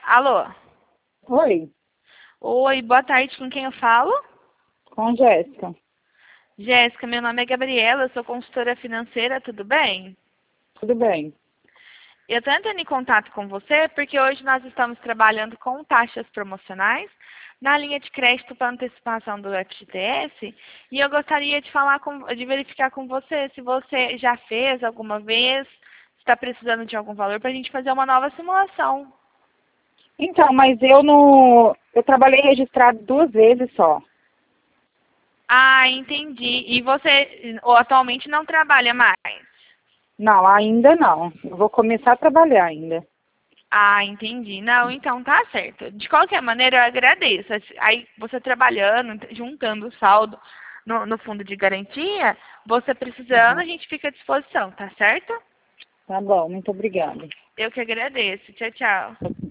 Alô? Oi, Oi, boa tarde, com quem eu falo? com a Jéssica. Jéssica, meu nome é Gabriela, eu sou consultora financeira, tudo bem? Tudo bem? Eu estou entrando em contato com você porque hoje nós estamos trabalhando com taxas promocionais na linha de crédito para antecipação do FGTS e eu gostaria de verificar com você se você já fez alguma vez, se está precisando de algum valor para a gente fazer uma nova simulação. Então, mas eu não. Eu trabalhei registrado 2 vezes só. Ah, entendi. E você atualmente não trabalha mais? Não, ainda não. Eu vou começar a trabalhar ainda. Ah, entendi. Não, então tá certo. De qualquer maneira, eu agradeço. Aí você trabalhando, juntando o saldo no fundo de garantia, você precisando, Uhum. a gente fica à disposição, tá certo? Tá bom, muito obrigada. Eu que agradeço. Tchau, tchau.